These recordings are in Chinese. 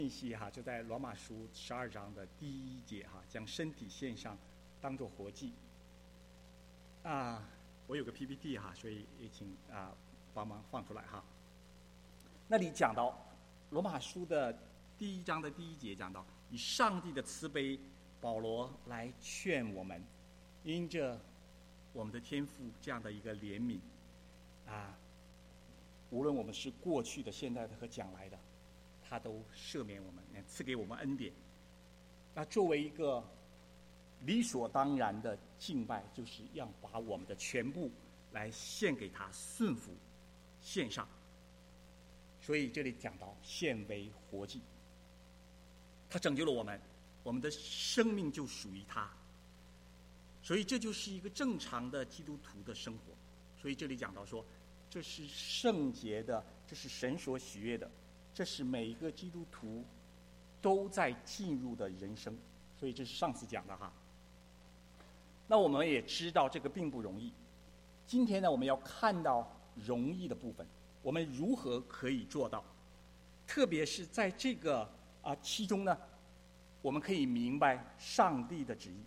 信息就在罗马书12章的第1节将身体献上，当作活祭。我有个 PPT 所以也请帮忙放出来那里讲到罗马书的第1章的第1节讲到，以上帝的慈悲，保罗来劝我们，因着我们的天父这样的一个怜悯无论我们是过去的、现在的和将来的，他都赦免我们，赐给我们恩典。那作为一个理所当然的敬拜，就是要把我们的全部来献给他，顺服献上。所以这里讲到献为活祭，他拯救了我们，我们的生命就属于他。所以这就是一个正常的基督徒的生活。所以这里讲到说，这是圣洁的，这是神所喜悦的，这是每一个基督徒都在进入的人生。所以这是上次讲的那我们也知道这个并不容易。今天呢，我们要看到容易的部分，我们如何可以做到？特别是在这个其中呢，我们可以明白上帝的旨意。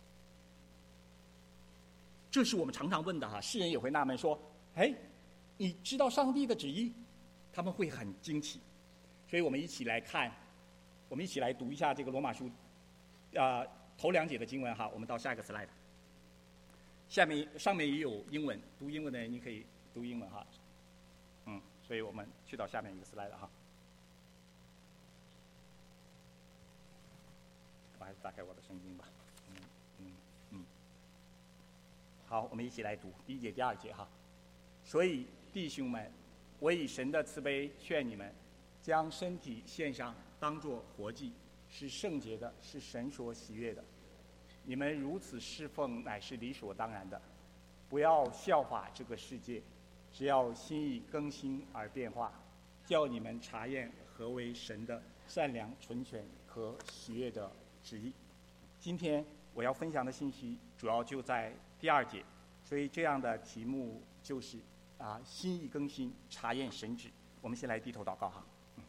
这是我们常常问的世人也会纳闷说：“哎，你知道上帝的旨意？”他们会很惊奇。所以我们一起来看，我们一起来读一下这个罗马书头2节的经文我们到下一个 slide。上面也有英文，读英文的人你可以读英文所以我们去到下面一个 slide 我还是打开我的圣经吧。好，我们一起来读第1节、第2节所以弟兄们，我以神的慈悲劝你们，将身体献上，当作活祭，是圣洁的，是神所喜悦的。你们如此侍奉，乃是理所当然的。不要效法这个世界，只要心意更新而变化，叫你们查验何为神的善良、纯全和喜悦的旨意。今天我要分享的信息主要就在第2节，所以这样的题目就是心意更新，查验神旨。我们先来低头祷告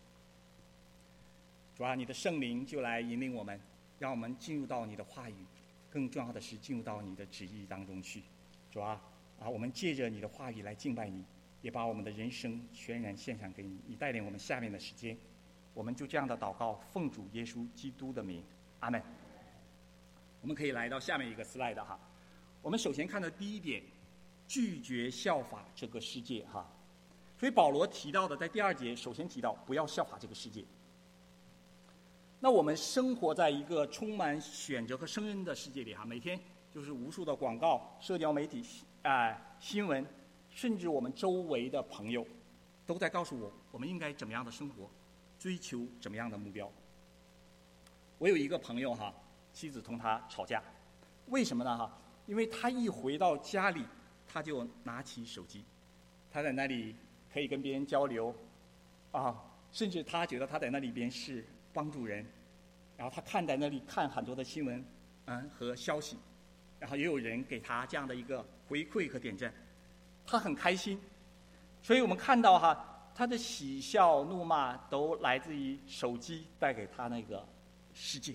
主你的圣灵就来引领我们，让我们进入到你的话语，更重要的是进入到你的旨意当中去。主我们借着你的话语来敬拜你，也把我们的人生全然献上给你。你带领我们下面的时间，我们就这样的祷告，奉主耶稣基督的名，阿们。我们可以来到下面一个 slide 我们首先看到第1点，拒绝效法这个世界所以保罗提到的在第2节首先提到不要效法这个世界。那我们生活在一个充满选择和声音的世界里每天就是无数的广告、社交媒体新闻，甚至我们周围的朋友都在告诉我们应该怎么样的生活，追求怎么样的目标。我有一个朋友妻子同他吵架，为什么呢因为他一回到家里，他就拿起手机，他在那里可以跟别人交流甚至他觉得他在那里边是帮助人，然后他在那里看很多的新闻和消息，然后也有人给他这样的一个回馈和点赞，他很开心。所以我们看到他的喜笑怒骂都来自于手机带给他那个世界。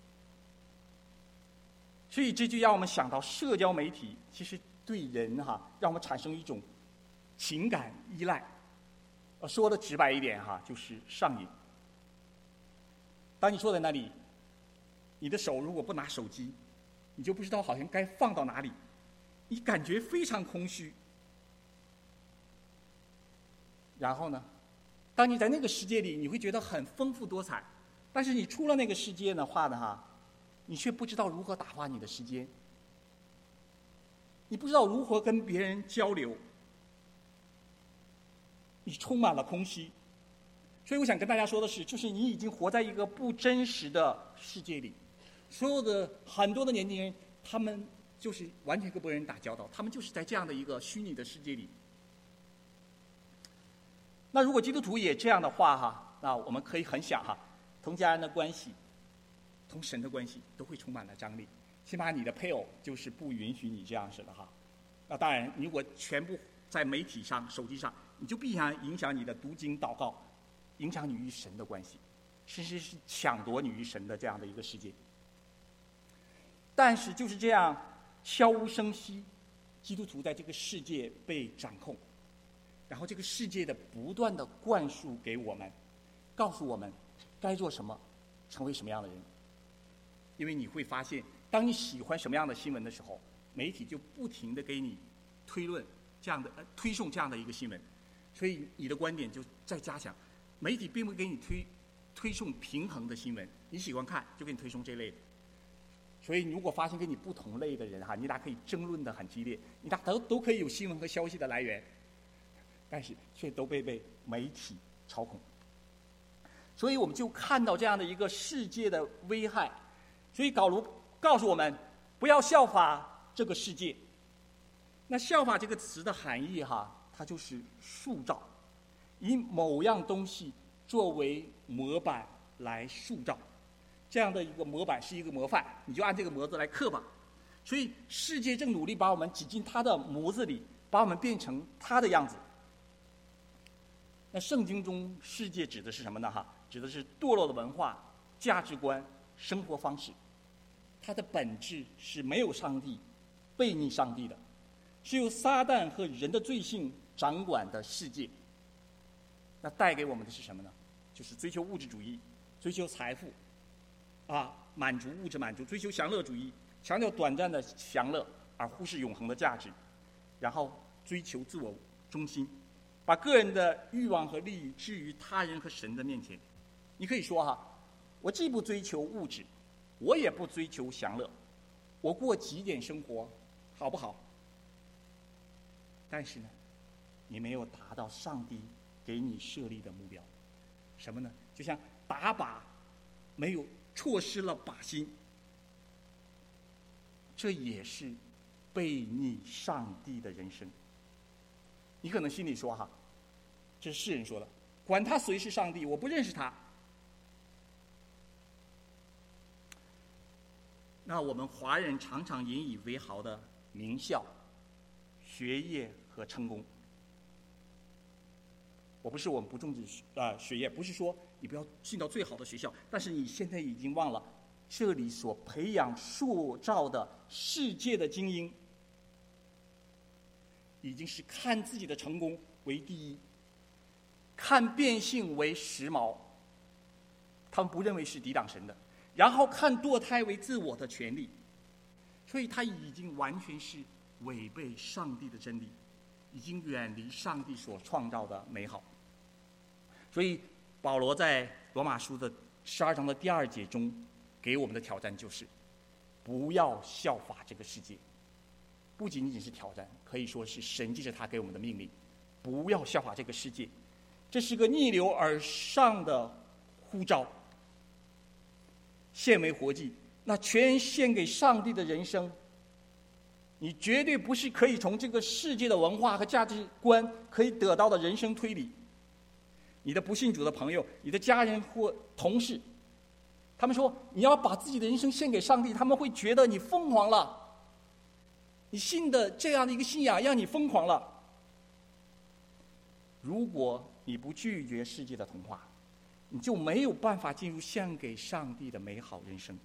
所以这就让我们想到社交媒体其实对人让我们产生一种情感依赖。说的直白一点就是上瘾。当你坐在那里，你的手如果不拿手机，你就不知道好像该放到哪里，你感觉非常空虚。然后呢，当你在那个世界里，你会觉得很丰富多彩，但是你出了那个世界的话呢你却不知道如何打发你的时间，你不知道如何跟别人交流，你充满了空虚。所以我想跟大家说的是，就是你已经活在一个不真实的世界里。所有的很多的年轻人，他们就是完全跟别人打交道，他们就是在这样的一个虚拟的世界里。那如果基督徒也这样的话那我们可以很想同家人的关系，同神的关系都会充满了张力。起码你的配偶就是不允许你这样式的那当然，如果全部在媒体上、手机上，你就必然影响你的读经祷告，影响你与神的关系。 甚至是抢夺你于神的这样的一个世界。但是就是这样悄无声息，基督徒在这个世界被掌控，然后这个世界的不断的灌输给我们，告诉我们该做什么，成为什么样的人。因为你会发现，当你喜欢什么样的新闻的时候，媒体就不停的给你推送这样的一个新闻，所以你的观点就在加强。媒体并不给你推送平衡的新闻，你喜欢看就给你推送这类的。所以如果发现跟你不同类的人你俩可以争论的很激烈，你俩都可以有新闻和消息的来源，但是却都被媒体操控。所以我们就看到这样的一个世界的危害。所以保罗告诉我们，不要效法这个世界。那效法这个词的含义它就是塑造，以某样东西作为模板来塑造。这样的一个模板是一个模范，你就按这个模子来刻吧。所以世界正努力把我们挤进它的模子里，把我们变成它的样子。那圣经中世界指的是什么呢？指的是堕落的文化、价值观、生活方式。它的本质是没有上帝、背逆上帝的，是由撒旦和人的罪性掌管的世界。那带给我们的是什么呢？就是追求物质主义，追求财富满足物质满足，追求享乐主义，强调短暂的享乐而忽视永恒的价值，然后追求自我中心，把个人的欲望和利益置于他人和神的面前。你可以说我既不追求物质，我也不追求享乐，我过极简生活好不好？但是呢，你没有达到上帝给你设立的目标。什么呢？就像打靶没有错失了靶心，这也是背逆上帝的人生。你可能心里说这是世人说的，管他谁是上帝，我不认识他。那我们华人常常引以为豪的名校、学业和成功，我不是我们不重视学业，不是说你不要进到最好的学校，但是你现在已经忘了，这里所培养塑造的世界的精英，已经是看自己的成功为第一，看变性为时髦，他们不认为是抵挡神的，然后看堕胎为自我的权利，所以他已经完全是违背上帝的真理，已经远离上帝所创造的美好。所以保罗在罗马书的12章的第2节中给我们的挑战就是不要效法这个世界。不仅仅是挑战，可以说是神借着他给我们的命令，不要效法这个世界。这是个逆流而上的呼召，献为活祭，那全献给上帝的人生，你绝对不是可以从这个世界的文化和价值观可以得到的人生推理。你的不信主的朋友，你的家人或同事，他们说你要把自己的人生献给上帝，他们会觉得你疯狂了，你信的这样的一个信仰让你疯狂了。如果你不拒绝世界的童话，你就没有办法进入献给上帝的美好人生。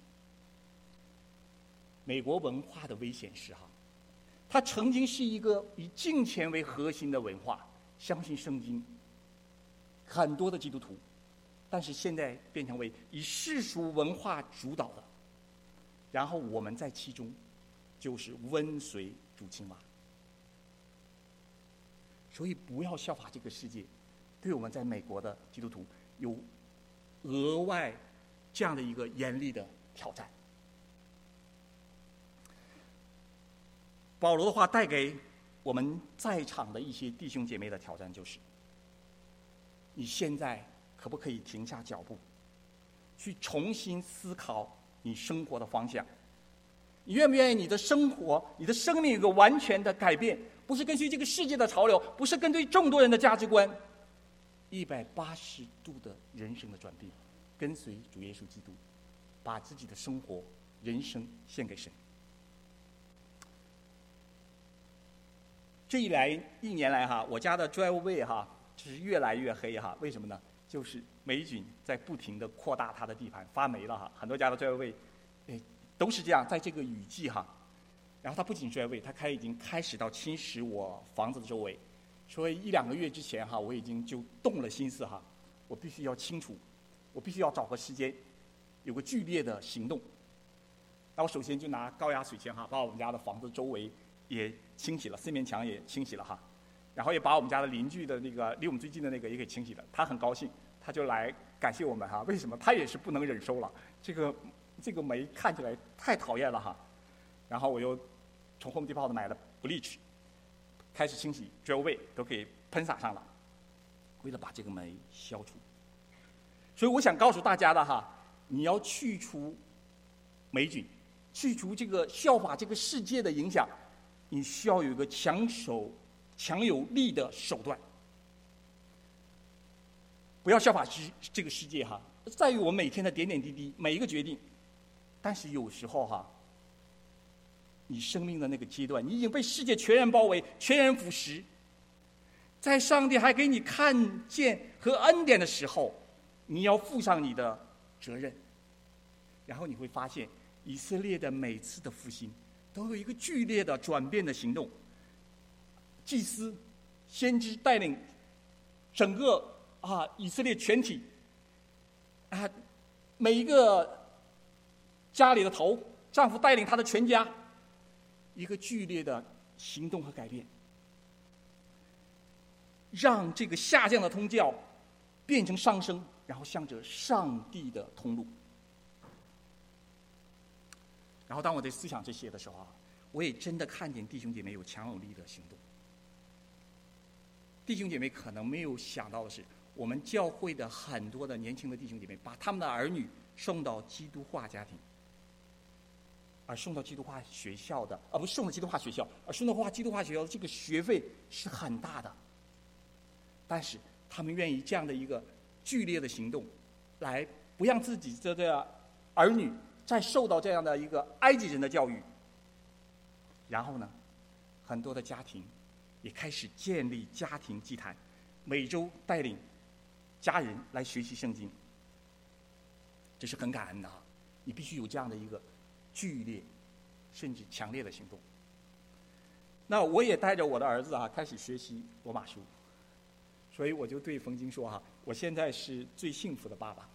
美国文化的危险是它曾经是一个以金钱为核心的文化，相信圣经，很多的基督徒，但是现在变成为以世俗文化主导的，然后我们在其中就是温水煮青蛙。所以不要效法这个世界，对我们在美国的基督徒有额外这样的一个严厉的挑战。保罗的话带给我们在场的一些弟兄姐妹的挑战就是，你现在可不可以停下脚步，去重新思考你生活的方向？你愿不愿意你的生活、你的生命有个完全的改变？不是跟随这个世界的潮流，不是跟随众多人的价值观，180度的人生的转变，跟随主耶稣基督，把自己的生活、人生献给神。这一年来我家的 driveway 就是越来越黑为什么呢？ 就是霉菌在不停地扩大它的地盘，发霉了哈。很多家的拽位，都是这样，在这个雨季哈。然后它不仅拽位，它已经开始到侵蚀我房子的周围。所以1-2个月之前哈，我已经就动了心思哈，我必须要清除，我必须要找个时间，有个剧烈的行动。那我首先就拿高压水枪哈，把我们家的房子周围也清洗了，四面墙也清洗了哈，然后也把我们家的邻居的那个离我们最近的那个也给清洗了。他很高兴，他就来感谢我们哈。为什么？他也是不能忍受了，这个霉看起来太讨厌了哈。然后我又从 Home Depot 买了 bleach， 开始清洗，drill away 都给喷洒上了，为了把这个霉消除。所以我想告诉大家的哈，你要去除霉菌，去除这个效法这个世界的影响，你需要有一个强有力的手段。不要效法这个世界哈，在于我们每天的点点滴滴，每一个决定。但是有时候哈，你生命的那个阶段，你已经被世界全然包围，全然腐蚀。在上帝还给你看见和恩典的时候，你要负上你的责任。然后你会发现，以色列的每次的复兴都有一个剧烈的转变的行动。祭司、先知带领整个以色列全体每一个家里的头，丈夫带领他的全家，一个剧烈的行动和改变，让这个下降的通教变成上升，然后向着上帝的通路。然后当我在思想这些的时候我也真的看见弟兄姐妹有强有力的行动。弟兄姐妹可能没有想到的是，我们教会的很多的年轻的弟兄姐妹把他们的儿女送到基督化家庭，而送到基督化学校的，不是送到基督化学校，而送到基督化学校的这个学费是很大的。但是他们愿意这样的一个剧烈的行动，来不让自己的儿女再受到这样的一个埃及人的教育。然后呢，很多的家庭也开始建立家庭祭坛，每周带领家人来学习圣经。这是很感恩的你必须有这样的一个剧烈甚至强烈的行动。那我也带着我的儿子开始学习罗马书，所以我就对冯京说我现在是最幸福的爸爸，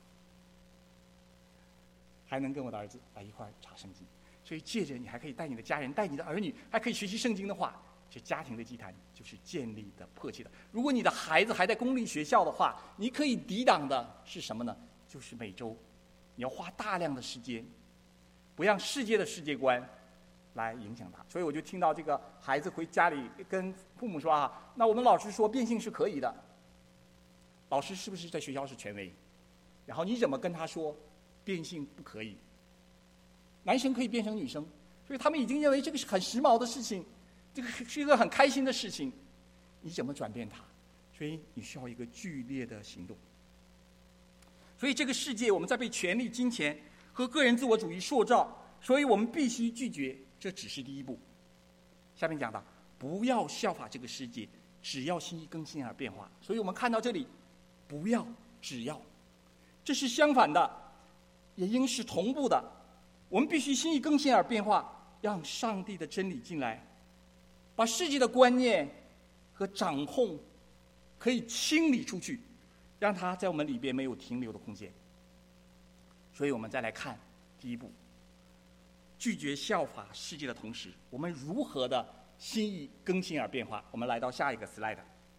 还能跟我的儿子一块查圣经。所以借着你还可以带你的家人，带你的儿女，还可以学习圣经的话，这家庭的祭坛就是建立的迫切的。如果你的孩子还在公立学校的话，你可以抵挡的是什么呢？就是每周你要花大量的时间，不让世界的世界观来影响他。所以我就听到这个孩子回家里跟父母说那我们老师说变性是可以的，老师是不是在学校是权威？然后你怎么跟他说变性不可以？男生可以变成女生，所以他们已经认为这个是很时髦的事情，这个是一个很开心的事情。你怎么转变它？所以你需要一个剧烈的行动。所以这个世界我们在被权力、金钱和个人自我主义塑造，所以我们必须拒绝，这只是第一步。下面讲到，不要效法这个世界，只要心意更新而变化。所以我们看到这里，不要，只要，这是相反的，也应是同步的。我们必须心意更新而变化，让上帝的真理进来，把世界的观念和掌控可以清理出去，让它在我们里边没有停留的空间。所以我们再来看第一步，拒绝效法世界的同时，我们如何的心意更新而变化。我们来到下一个 slide。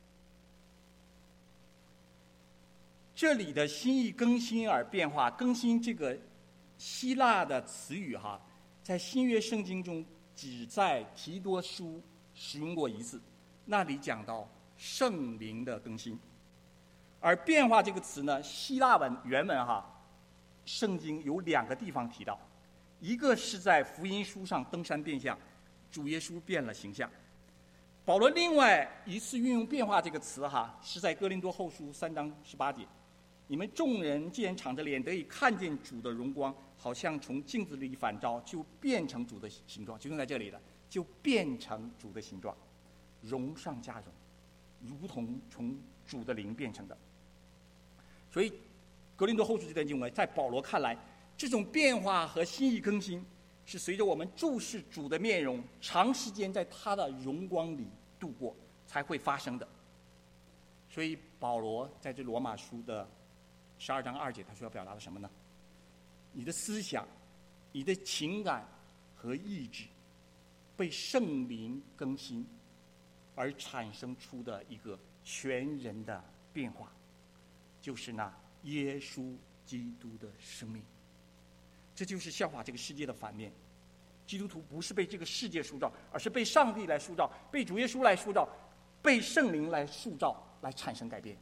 这里的心意更新而变化，更新这个希腊的词语在新约圣经中只在提多书使用过一次，那里讲到圣灵的更新。而变化这个词呢，希腊文原文圣经有2个地方提到，一个是在福音书上登山变相，主耶稣变了形象。保罗另外一次运用变化这个词是在哥林多后书3章18节，你们众人既然敞着脸得以看见主的荣光，好像从镜子里反照，就变成主的形状，就用在这里了，就变成主的形状，荣上加荣，如同从主的灵变成的。 所以格林多后书这段经文，在保罗看来，这种变化和心意更新，是随着我们注视主的面容，长时间在他的荣光里度过才会发生的。所以保罗在这罗马书的12章2节，他说要表达的什么呢？你的思想、你的情感和意志被圣灵更新，而产生出的一个全人的变化，就是那耶稣基督的生命。这就是效法这个世界的反面。基督徒不是被这个世界塑造，而是被上帝来塑造，被主耶稣来塑造，被圣灵来塑造，来产生改变。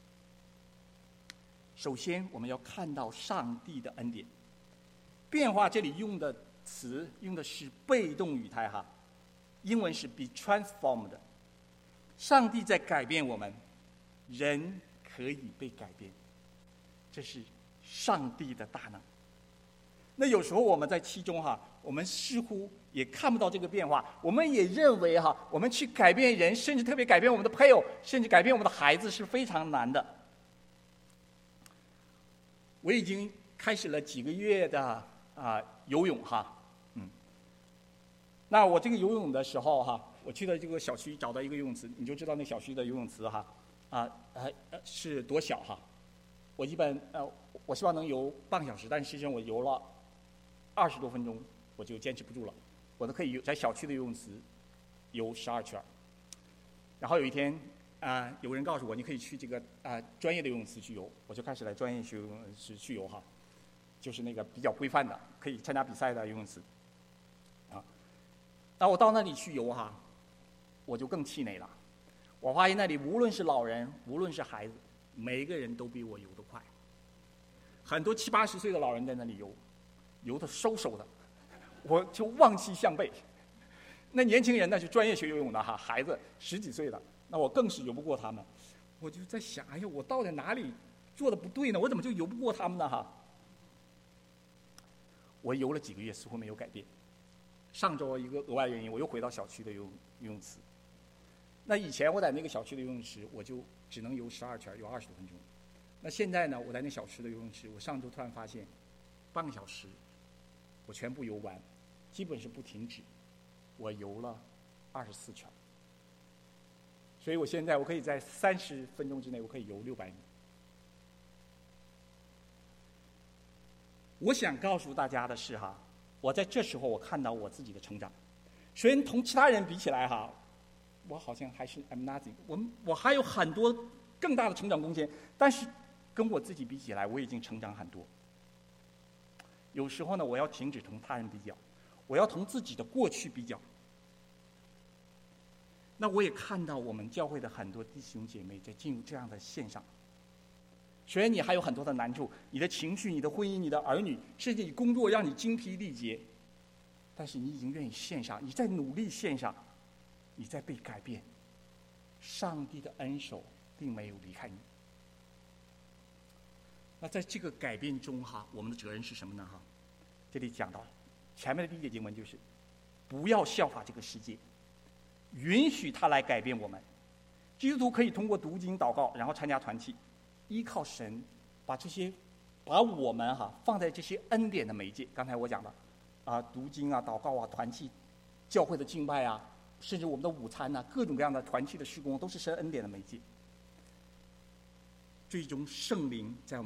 首先我们要看到上帝的恩典。变化这里用的词用的是被动语态哈，英文是 be transformed。上帝在改变我们，人可以被改变，这是上帝的大能。那有时候我们在其中哈，我们似乎也看不到这个变化，我们也认为哈，我们去改变人，甚至特别改变我们的配偶，甚至改变我们的孩子是非常难的。我已经开始了几个月的游泳哈，那我这个游泳的时候哈，我去了这个小区找到一个游泳池，你就知道那小区的游泳池哈，是多小哈。我一般我希望能游半个小时，但是实际上我游了20多分钟，我就坚持不住了。我都可以在小区的游泳池游12圈。然后有一天有人告诉我，你可以去这个专业的游泳池去游，我就开始来专业游泳池去游哈。就是那个比较规范的，可以参加比赛的游泳池，那我到那里去游哈，我就更气馁了。我发现那里无论是老人，无论是孩子，每一个人都比我游得快。很多70、80岁的老人在那里游，游得嗖嗖的，我就望其项背。那年轻人那是专业学游泳的哈，孩子10几岁的，那我更是游不过他们。我就在想，哎呀，我到底哪里做的不对呢？我怎么就游不过他们呢哈？我游了几个月，似乎没有改变。上周一个额外原因，我又回到小区的游泳池。那以前我在那个小区的游泳池，我就只能游12圈，游20多分钟。那现在呢，我在那小区的游泳池，我上周突然发现，半个小时，我全部游完，基本是不停止。我游了24圈，所以我现在我可以在30分钟之内，我可以游600米。我想告诉大家的是哈，我在这时候我看到我自己的成长，虽然同其他人比起来哈，我好像还是 I'm nothing， 我还有很多更大的成长空间，但是跟我自己比起来，我已经成长很多。有时候呢，我要停止同他人比较，我要同自己的过去比较。那我也看到我们教会的很多弟兄姐妹在进入这样的线上。虽然你还有很多的难处，你的情绪、你的婚姻、你的儿女，甚至你工作让你精疲力竭，但是你已经愿意献上，你在努力献上，你在被改变。上帝的恩手并没有离开你。那在这个改变中哈，我们的责任是什么呢哈？这里讲到前面的第一节经文就是，不要效法这个世界，允许他来改变我们。基督徒可以通过读经、祷告，然后参加团契。依靠神，把我们放在这些恩典的媒介。刚才我讲的，读经啊、祷告啊、团契、教会的敬拜啊，甚至我们的午餐啊，各种各样的团契的事工，都是神恩典的媒介。最终，让圣灵在我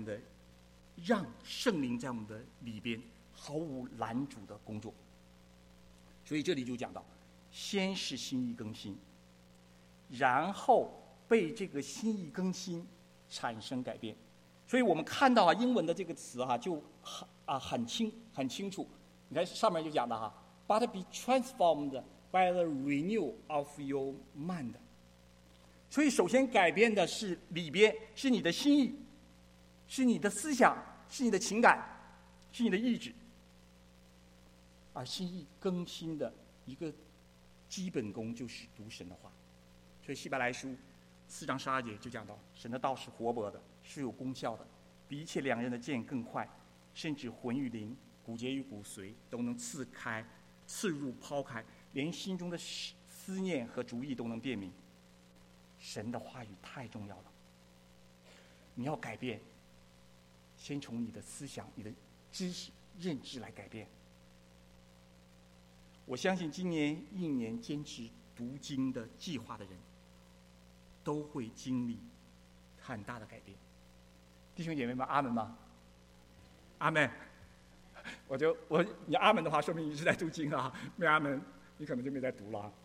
们的里边毫无拦阻的工作。所以这里就讲到，先是心意更新，然后被这个心意更新产生改变。所以我们看到英文的这个词就很清楚。你看上面就讲的，but be transformed by the renew of your mind。所以首先改变的是里边，是你的心意，是你的思想，是你的情感，是你的意志。而心意更新的一个基本功就是读神的话。所以希伯来书4章12节就讲到，神的道是活泼的，是有功效的，比一切两刃的剑更快，甚至魂与灵、骨节与骨髓都能刺入、抛开，连心中的思念和主意都能辨明。神的话语太重要了，你要改变， 先从你的思想、你的知识、认知来改变。我相信今年1年坚持读经的计划的人，都会经历很大的改变。弟兄姐妹们，阿门吗？阿门。你阿门的话，说明你是在读经啊；没阿门，你可能就没在读了。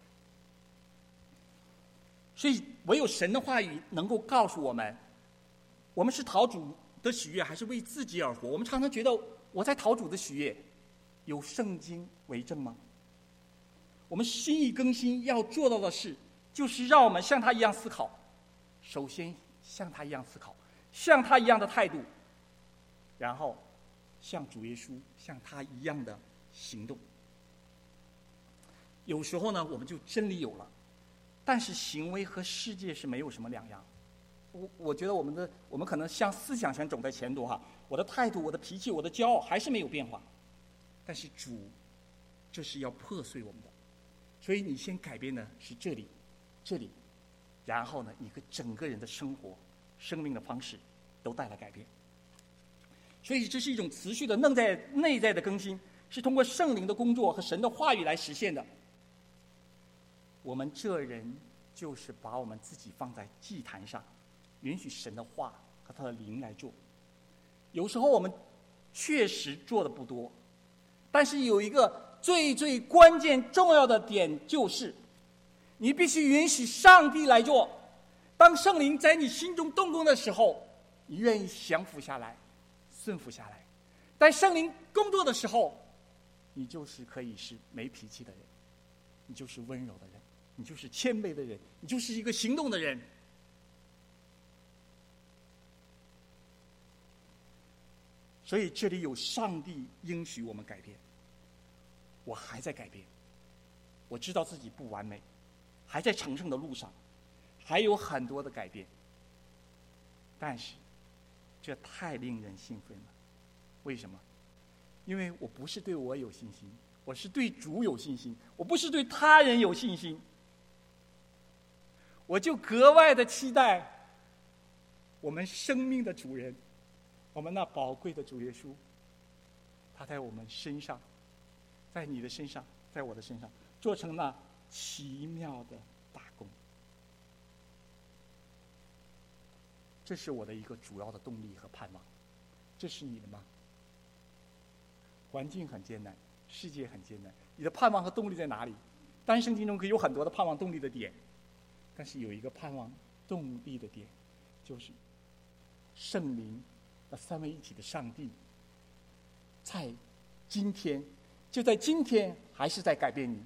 所以，唯有神的话语能够告诉我们，我们是讨主的喜悦，还是为自己而活？我们常常觉得我在讨主的喜悦，有圣经为证吗？我们心意更新要做到的事，就是让我们像他一样思考。首先像他一样思考，像他一样的态度，然后像主耶稣像他一样的行动。有时候呢，我们就真理有了，但是行为和世界是没有什么两样。我觉得我们可能像思想上走在前途哈，我的态度、我的脾气、我的骄傲还是没有变化，但是主这是要破碎我们的。所以你先改变的是这里，然后呢，你和整个人的生活、生命的方式都带来改变。所以这是一种持续的内在的更新，是通过圣灵的工作和神的话语来实现的。我们这人就是把我们自己放在祭坛上，允许神的话和他的灵来做。有时候我们确实做的不多，但是有一个最关键重要的点，就是你必须允许上帝来做。当圣灵在你心中动工的时候，你愿意降服下来，顺服下来。但圣灵工作的时候，你就是可以是没脾气的人，你就是温柔的人，你就是谦卑的人，你就是一个行动的人。所以这里有上帝应许我们改变。我还在改变，我知道自己不完美，还在成圣的路上，还有很多的改变。但是这太令人兴奋了。为什么？因为我不是对我有信心，我是对主有信心，我不是对他人有信心。我就格外的期待我们生命的主人，我们那宝贵的主耶稣，他在我们身上，在你的身上，在我的身上，做成那奇妙的大功。这是我的一个主要的动力和盼望。这是你的吗？环境很艰难，世界很艰难，你的盼望和动力在哪里？当然圣经中可以有很多的盼望动力的点，但是有一个盼望动力的点，就是圣灵那三位一体的上帝在今天，就在今天还是在改变你。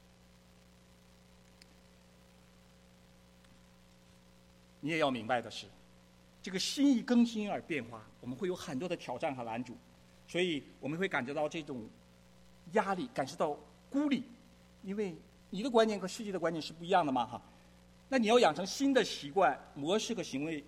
你也要明白的是，这个心意更新而变化，我们会有很多的挑战和拦阻，所以我们会感觉到这种压力，感受到孤立，因为你的观念和世界的观念是不一样的嘛哈。那你要养成新的习惯、模式和行为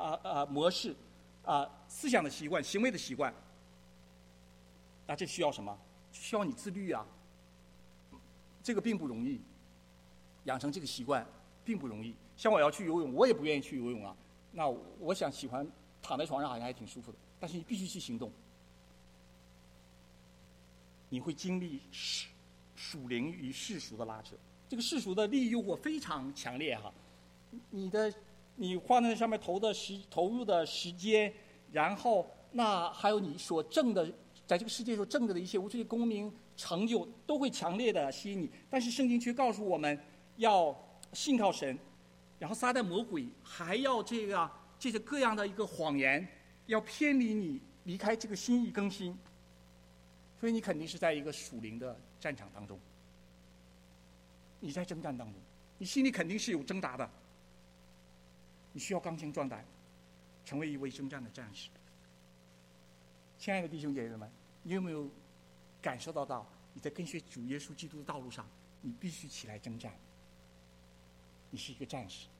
思想的习惯、行为的习惯。那这需要什么？需要你自律啊。这个并不容易，养成这个习惯并不容易。像我要去游泳，我也不愿意去游泳啊。那我喜欢躺在床上，好像还挺舒服的。但是你必须去行动。你会经历属灵与世俗的拉扯。这个世俗的利益诱惑非常强烈哈。你花在上面投入的时间，然后那还有你所挣的，在这个世界所挣的一些无罪功名成就，都会强烈的吸引你。但是圣经却告诉我们要信靠神，然后撒旦魔鬼还要借着各样的一个谎言，要偏离你，离开这个心意更新。所以你肯定是在一个属灵的战场当中，你在征战当中，你心里肯定是有挣扎的。你需要刚强壮胆，成为一位征战的战士。亲爱的弟兄姐妹们，你有没有感受到你在跟随主耶稣基督的道路上，你必须起来征战，你是一个战士。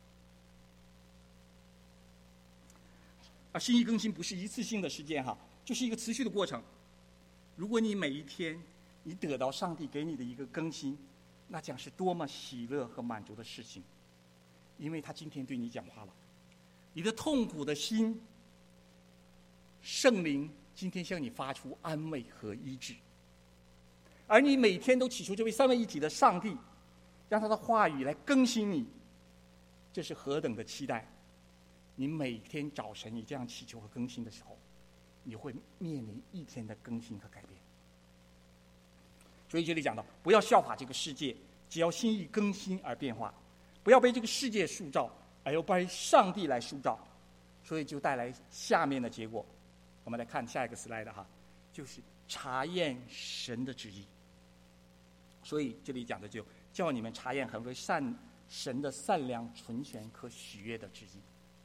心意更新不是一次性的事件哈，就是一个持续的过程。如果你每一天你得到上帝给你的一个更新，那将是多么喜乐和满足的事情，因为他今天对你讲话了。你的痛苦的心圣灵今天向你发出安慰和医治，而你每天都祈求这位三位一体的上帝，让他的话语来更新你，这是何等的期待！你每天早晨你这样祈求和更新的时候，你会面临一天的更新和改变。所以这里讲到，不要效法这个世界，只要心意更新而变化，不要被这个世界塑造，而要被上帝来塑造。所以就带来下面的结果。我们来看下一个 slide 哈，就是查验神的旨意。所以这里讲的就叫你们查验何为神的善良、纯全、可喜悦的旨意。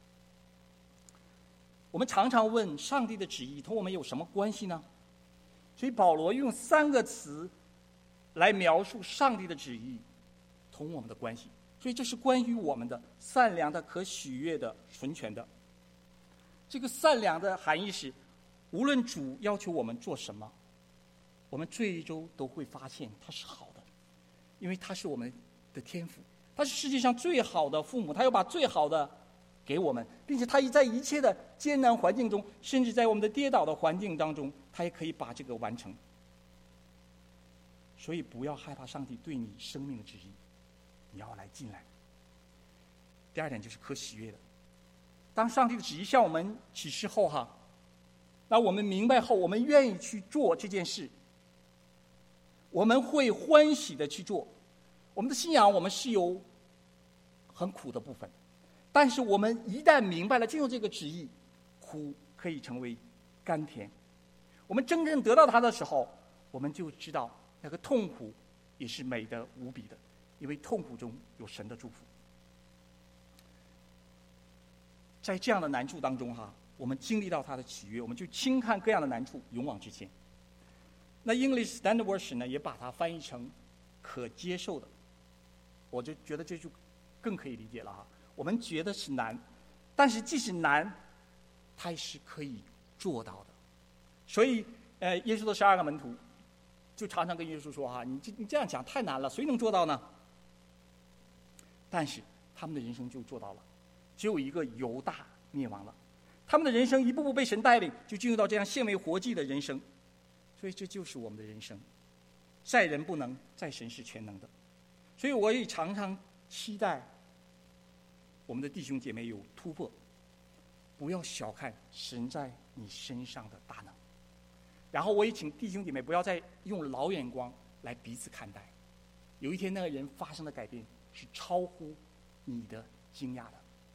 我们常常问上帝的旨意同我们有什么关系呢？所以保罗用3个词来描述上帝的旨意同我们的关系。所以这是关于我们的善良的、可喜悦的、纯全的。这个善良的含义是，无论主要求我们做什么，我们最终都会发现他是好的，因为他是我们的天父，他是世界上最好的父母，他要把最好的给我们，并且他在一切的艰难环境中，甚至在我们的跌倒的环境当中，他也可以把这个完成。所以不要害怕上帝对你生命的旨意，你要来进来。第二点就是可喜悦的，当上帝的旨意向我们启示后哈，那我们明白后，我们愿意去做这件事，我们会欢喜的去做。我们的信仰，我们是有很苦的部分，但是我们一旦明白了进入这个旨意，苦可以成为甘甜。我们真正得到它的时候，我们就知道那个痛苦也是美的无比的，因为痛苦中有神的祝福。在这样的难处当中哈，我们经历到他的喜悦，我们就轻看各样的难处，勇往直前。那 English Standard Version 呢，也把它翻译成可接受的，我就觉得这就更可以理解了哈。我们觉得是难，但是即使难，它也是可以做到的。所以耶稣的12个门徒就常常跟耶稣说哈，你这样讲太难了，谁能做到呢？但是他们的人生就做到了。只有一个犹大灭亡了，他们的人生一步步被神带领，就进入到这样献为活祭的人生。所以这就是我们的人生，在人不能，在神是全能的。所以我也常常期待我们的弟兄姐妹有突破，不要小看神在你身上的大能。然后我也请弟兄姐妹不要再用老眼光来彼此看待，有一天那个人发生的改变是超乎你的惊讶的。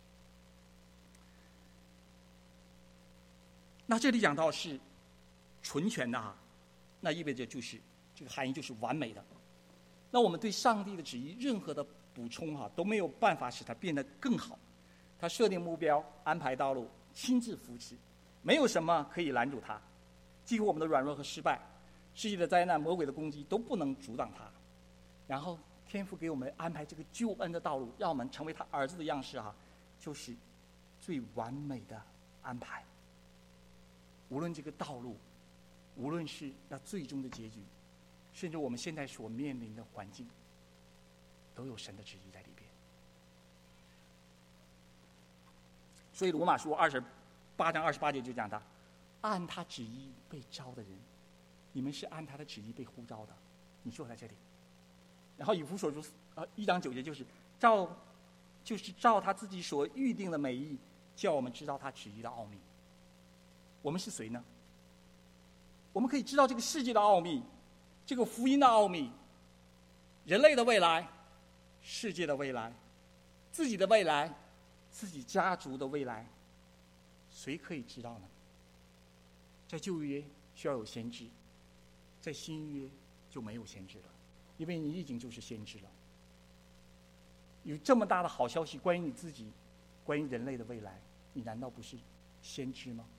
那这里讲到是纯全的啊，那意味着就是这个含义就是完美的。那我们对上帝的旨意任何的补充哈，都没有办法使它变得更好。他设定目标，安排道路，亲自扶持，没有什么可以拦住他。几乎我们的软弱和失败，世界的灾难、魔鬼的攻击都不能阻挡他。然后天父给我们安排这个救恩的道路，让我们成为他儿子的样式哈，就是最完美的安排。无论这个道路，无论是那最终的结局，甚至我们现在所面临的环境，都有神的旨意在里边。所以罗马书28章28节就讲他，按他旨意被招的人，你们是按他的旨意被呼召的，你坐在这里。然后以弗所书1章9节就是照他自己所预定的美意，叫我们知道他旨意的奥秘。我们是谁呢？我们可以知道这个世界的奥秘，这个福音的奥秘，人类的未来，世界的未来，自己的未来，自己家族的未来，谁可以知道呢？在旧约需要有先知，在新约就没有先知了，因为你已经就是先知了。有这么大的好消息关于你自己，关于人类的未来，你难道不是先知吗？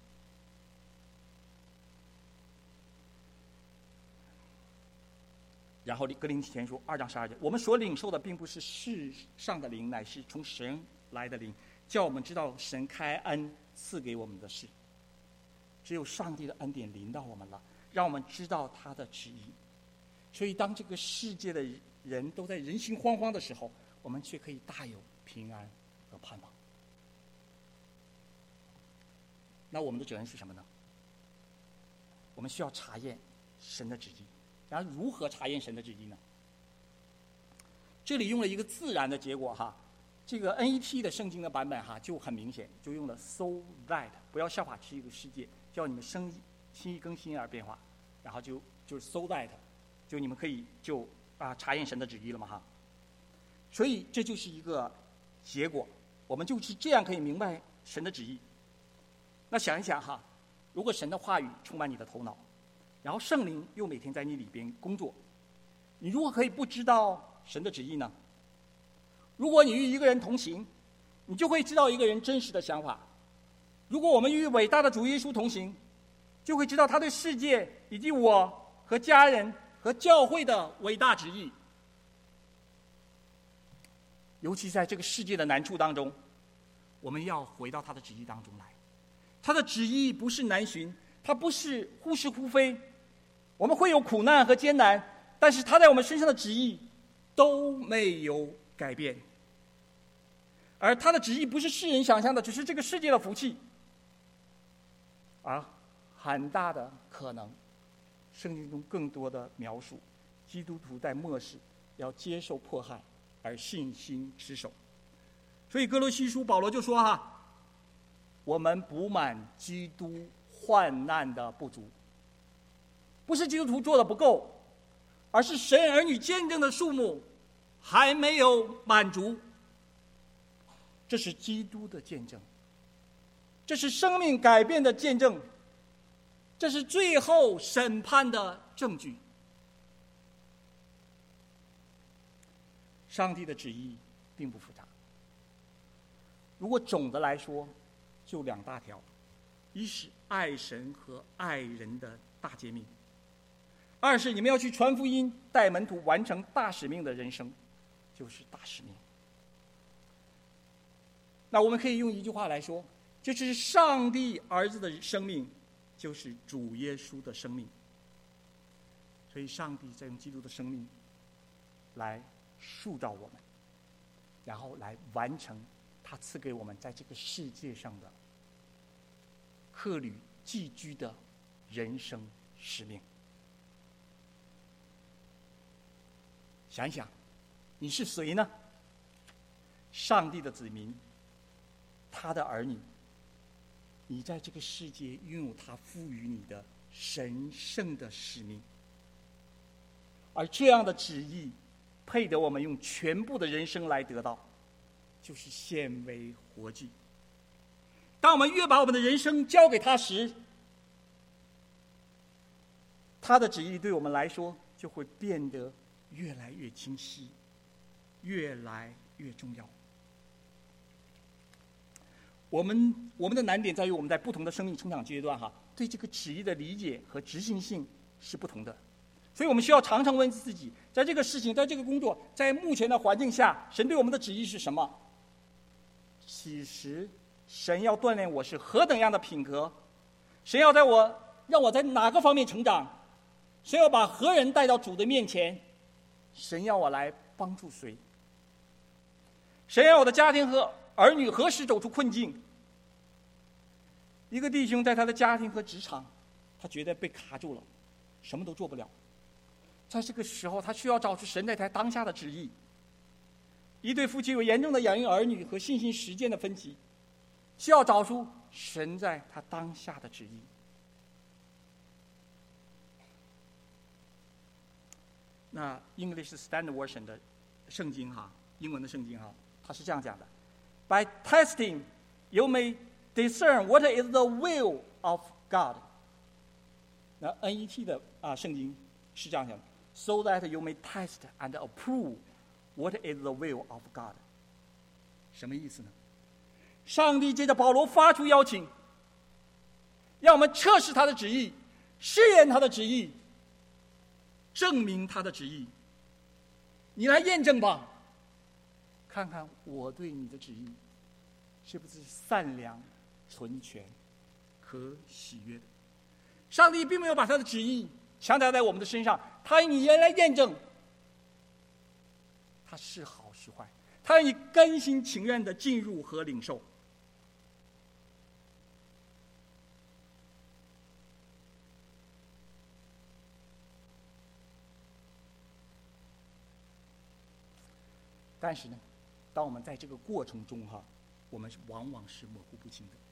然后哥林提前书2章12节，我们所领受的并不是世上的灵，乃是从神来的灵，叫我们知道神开恩赐给我们的事。只有上帝的恩典临到我们了，让我们知道他的旨意。所以当这个世界的人都在人心惶惶的时候，我们却可以大有平安和盼望。那我们的责任是什么呢？ 我们需要查验神的旨意。然后如何查验神的旨意呢？这里用了一个自然的结果哈，这个 NET 的圣经的版本哈就很明显，就用了 so that， 不要效法这个世界，叫你们心意更新而变化，然后就是 so that， 就你们可以就查验神的旨意了嘛哈。所以这就是一个结果，我们就是这样可以明白神的旨意。那想一想哈，如果神的话语充满你的头脑，然后圣灵又每天在你里边工作，你如何可以不知道神的旨意呢？如果你与一个人同行，你就会知道一个人真实的想法。如果我们与伟大的主耶稣同行，就会知道他对世界以及我和家人和教会的伟大旨意。尤其在这个世界的难处当中，我们要回到他的旨意当中来。他的旨意不是难寻，他不是忽是忽非。我们会有苦难和艰难，但是他在我们身上的旨意都没有改变。而他的旨意不是世人想象的，只是这个世界的福气。而很大的可能，圣经中更多的描述，基督徒在末世要接受迫害，而信心持守。所以哥罗西书保罗就说哈，我们补满基督患难的不足，不是基督徒做的不够，而是神儿女见证的数目还没有满足。这是基督的见证，这是生命改变的见证，这是最后审判的证据。上帝的旨意并不复杂，如果总的来说就2大条，一是爱神和爱人的大诫命，二是你们要去传福音，带门徒完成大使命的人生，就是大使命。那我们可以用一句话来说，这是上帝儿子的生命，就是主耶稣的生命。所以上帝在用基督的生命来塑造我们，然后来完成他赐给我们在这个世界上的客旅寄居的人生使命。想一想，你是谁呢？上帝的子民，他的儿女，你在这个世界拥有他赋予你的神圣的使命，而这样的旨意配得我们用全部的人生来得到，就是献为活祭。当我们越把我们的人生交给他时，他的旨意对我们来说就会变得越来越清晰，越来越重要。我们的难点在于我们在不同的生命成长阶段对这个旨意的理解和执行性是不同的，所以我们需要常常问自己，在这个事情，在这个工作，在目前的环境下，神对我们的旨意是什么？其实神要锻炼我是何等样的品格？神要让我在哪个方面成长？神要把何人带到主的面前？神要我来帮助谁？神要我的家庭和儿女何时走出困境？一个弟兄在他的家庭和职场，他觉得被卡住了，什么都做不了。在这个时候，他需要找出神在他当下的旨意。一对夫妻有严重的养育儿女和信心实践的分歧，需要找出神在他当下的旨意。那 English Standard Version 的圣经英文的圣经它是这样讲的 ：By testing, you may discern what is the will of God。那 NET 的圣经是这样讲的 ：So that you may test and approve what is the will of God。什么意思呢？上帝借着保罗发出邀请，让我们测试他的旨意，试验他的旨意，证明他的旨意。你来验证吧，看看我对你的旨意是不是善良、纯全、可喜悦的。上帝并没有把他的旨意强加在我们的身上，他让你来验证他是好是坏，他让你甘心情愿的进入和领受。 但是呢，当我们在这个过程中我们往往是模糊不清的。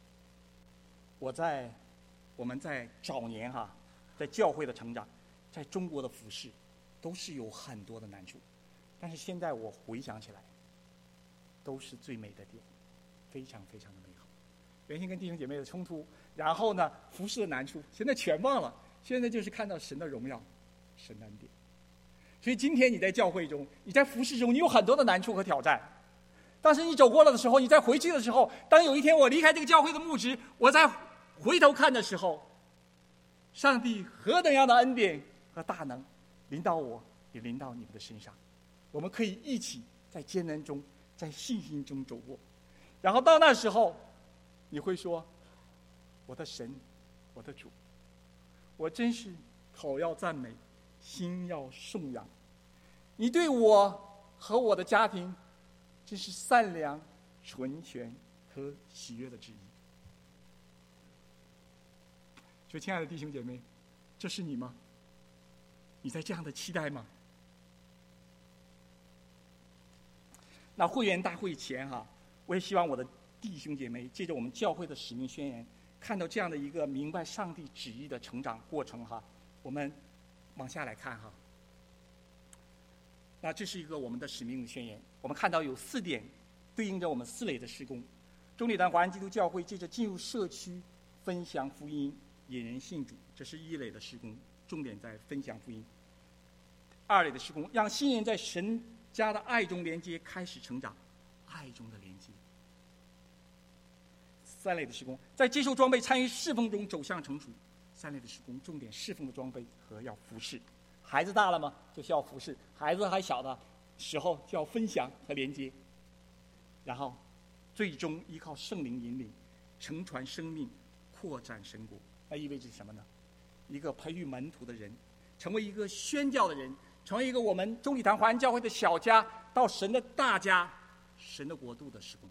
我们在早年在教会的成长，在中国的服事，都是有很多的难处，但是现在我回想起来，都是最美的点，非常非常的美好。原先跟弟兄姐妹的冲突，然后呢，服事的难处，现在全忘了，现在就是看到神的荣耀，神的恩典。所以今天你在教会中，你在服事中，你有很多的难处和挑战，但是你走过了的时候，你再回去的时候，当有一天我离开这个教会的牧职，我再回头看的时候，上帝何等样的恩典和大能临到我，也临到你们的身上。我们可以一起在艰难中，在信心中走过，然后到那时候你会说，我的神，我的主，我真是口要赞美，心要颂扬。你对我和我的家庭真是善良、纯全和喜悦的旨意。所以亲爱的弟兄姐妹，这是你吗？你在这样的期待吗？那会员大会前我也希望我的弟兄姐妹借着我们教会的使命宣言，看到这样的一个明白上帝旨意的成长过程我们往下来看那这是一个我们的使命的宣言，我们看到有4点对应着我们4类的事工。中立堂华人基督教会借着进入社区分享福音，引人信主，这是1类的事工，重点在分享福音。2类的事工，让新人在神家的爱中连接，开始成长，爱中的连接。3类的事工，在接受装备参与侍奉中走向成熟。3类的事工，重点侍奉的装备和要服侍。孩子大了吗？就需要服侍；孩子还小的时候就要分享和连接。然后最终依靠圣灵引领，承传生命，扩展神国。那意味着什么呢？一个培育门徒的人，成为一个宣教的人，成为一个我们中礼堂华人教会的小家到神的大家，神的国度的事工。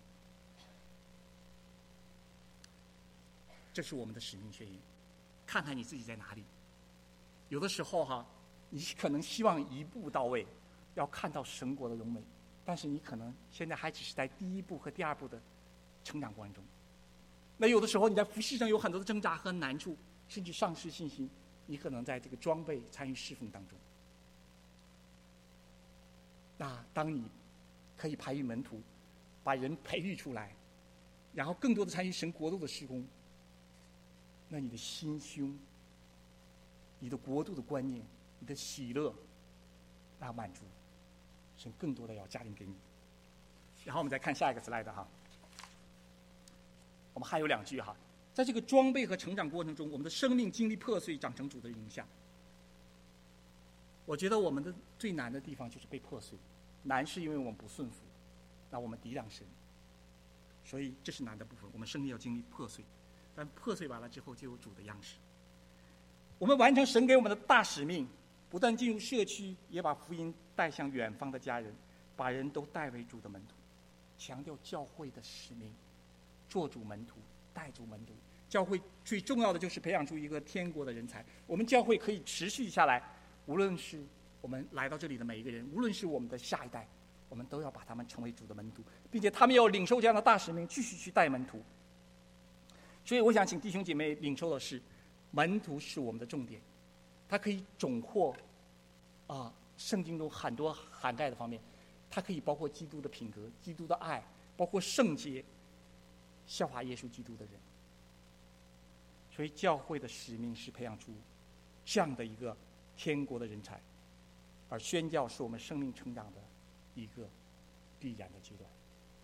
这是我们的使命宣言。看看你自己在哪里。有的时候你可能希望一步到位，要看到神国的荣美，但是你可能现在还只是在第1步和第2步的成长过程中。那有的时候你在服事上有很多的挣扎和难处，甚至丧失信心，你可能在这个装备参与侍奉当中。那当你可以培育门徒，把人培育出来，然后更多的参与神国度的事工，那你的心胸，你的国度的观念，你的喜乐，那满足，神更多的要加临给你。然后我们再看下一个 slide 我们还有2句在这个装备和成长过程中，我们的生命经历破碎，长成主的影响。我觉得我们的最难的地方就是被破碎，难是因为我们不顺服，那我们抵挡神，所以这是难的部分。我们生命要经历破碎，但破碎完了之后就有主的样式。我们完成神给我们的大使命，不但进入社区，也把福音带向远方的家人，把人都带为主的门徒。强调教会的使命，做主门徒，带主门徒。教会最重要的就是培养出一个天国的人才。我们教会可以持续下来，无论是我们来到这里的每一个人，无论是我们的下一代，我们都要把他们成为主的门徒，并且他们要领受这样的大使命，继续去带门徒。所以我想请弟兄姐妹领受的是，门徒是我们的重点，它可以总括圣经中很多涵盖的方面，它可以包括基督的品格、基督的爱，包括圣洁，效法耶稣基督的人。所以教会的使命是培养出这样的一个天国的人才，而宣教是我们生命成长的一个必然的阶段。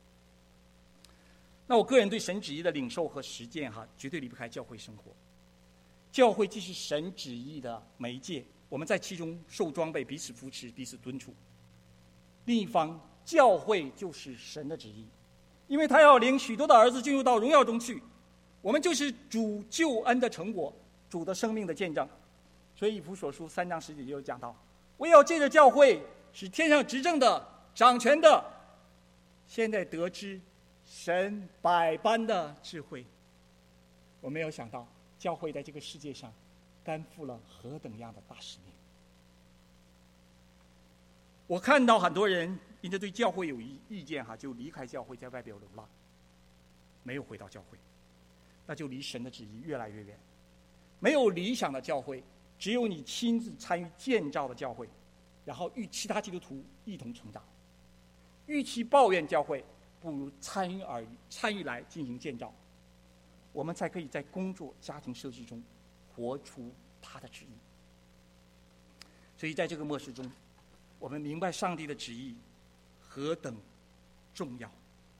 那我个人对神旨意的领受和实践绝对离不开教会生活。教会既是神旨意的媒介，我们在其中受装备，彼此扶持，彼此敦促。另一方，教会就是神的旨意，因为他要领许多的儿子进入到荣耀中去。我们就是主救恩的成果，主的生命的见证。所以以弗所书3章10节就讲到，我要借着教会，使天上执政的、掌权的，现在得知神百般的智慧。我没有想到教会在这个世界上担负了何等样的大使命。我看到很多人因着对教会有意见就离开教会，在外表流浪，没有回到教会，那就离神的旨意越来越远。没有理想的教会，只有你亲自参与建造的教会，然后与其他基督徒一同成长。与其抱怨教会，不如参与来进行建造，我们才可以在工作、家庭设计中活出他的旨意。所以在这个末世中，我们明白上帝的旨意何等重要。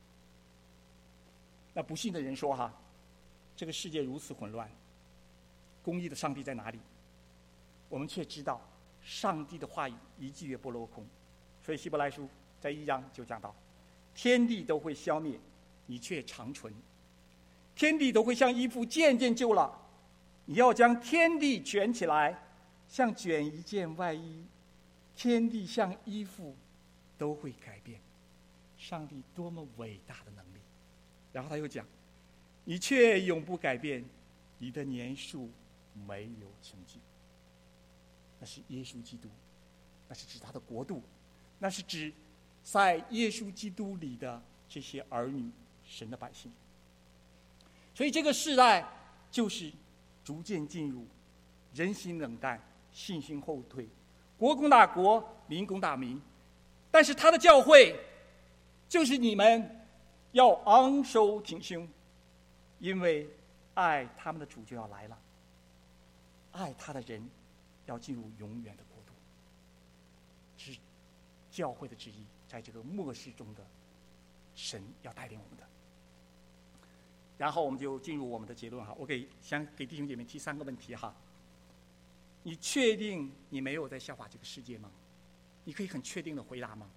那不信的人说这个世界如此混乱，公义的上帝在哪里？我们却知道上帝的话语一句也不落空。所以希伯来书在1章就讲到，天地都会消灭，你却长存；天地都会像衣服渐渐旧了，你要将天地卷起来，像卷一件外衣。天地像衣服都会改变。上帝多么伟大的能力！然后他又讲，你却永不改变，你的年数没有穷尽。那是耶稣基督，那是指他的国度，那是指在耶稣基督里的这些儿女，神的百姓。所以这个世代就是逐渐进入人心冷淡、信心后退、国攻打国、民攻打民。但是他的教会就是你们要昂首挺胸，因为爱他们的主就要来了，爱他的人要进入永远的国度。是教会的旨意，在这个末世中的神要带领我们的。然后我们就进入我们的结论我想给弟兄姐妹提3个问题你确定你没有在效法这个世界吗？你可以很确定的回答吗？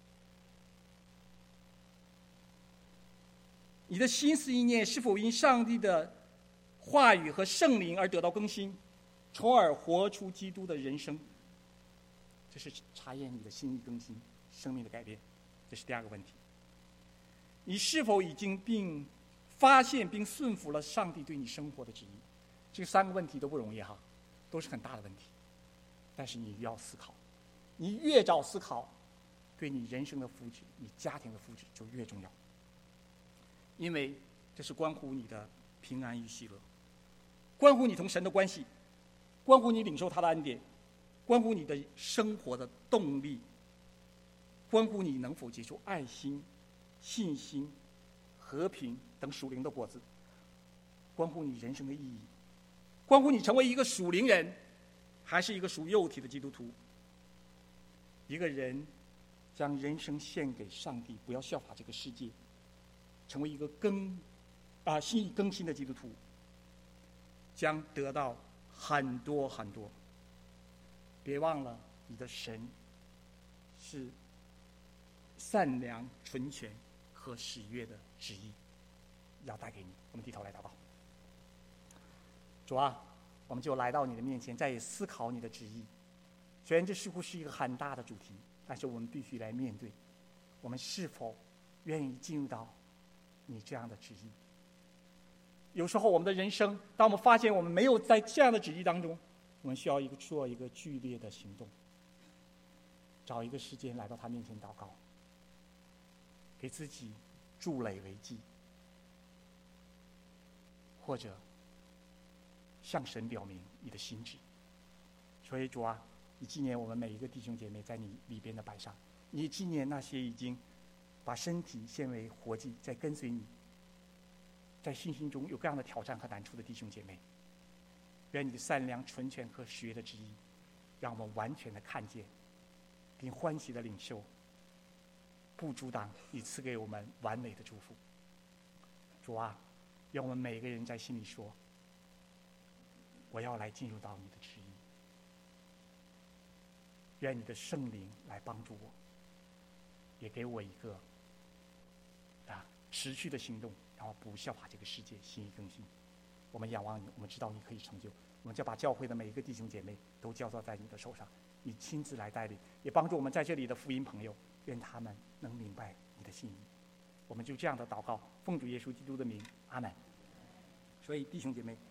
你的心思意念是否因上帝的话语和圣灵而得到更新，从而活出基督的人生？这是查验你的心意更新、生命的改变。这是第2个问题。你是否已经发现并顺服了上帝对你生活的旨意？这3个问题都不容易都是很大的问题。但是你要思考，你越早思考，对你人生的福祉、你家庭的福祉就越重要。因为这是关乎你的平安与喜乐，关乎你同神的关系，关乎你领受他的恩典，关乎你的生活的动力，关乎你能否结出爱心、信心、和平等属灵的果子，关乎你人生的意义，关乎你成为一个属灵人还是一个属肉体的基督徒。一个人将人生献给上帝，不要效法这个世界，成为一个心意更新的基督徒，将得到很多很多。别忘了，你的神是善良、纯全和喜悦的旨意，要带给你。我们低头来祷告。主啊，我们就来到你的面前，再思考你的旨意。虽然这似乎是一个很大的主题，但是我们必须来面对，我们是否愿意进入到你这样的旨意？有时候我们的人生，当我们发现我们没有在这样的旨意当中，我们需要做一个剧烈的行动，找一个时间来到他面前祷告，给自己筑垒为基，或者向神表明你的心志。所以主啊，你纪念我们每一个弟兄姐妹在你里边的摆上，你纪念那些已经把身体献为活祭，在跟随你，在信心中有各样的挑战和难处的弟兄姐妹。愿你的善良、纯全和喜悦的旨意，让我们完全的看见，并欢喜的领受，不阻挡你赐给我们完美的祝福。主啊，愿我们每一个人在心里说，我要来进入到你的旨意。愿你的圣灵来帮助我，也给我一个持续的行动，然后不效法这个世界，心意更新。我们仰望你，我们知道你可以成就，我们就把教会的每一个弟兄姐妹都交到在你的手上，你亲自来带领，也帮助我们在这里的福音朋友，愿他们能明白你的心意。我们就这样的祷告，奉主耶稣基督的名，阿们。所以弟兄姐妹，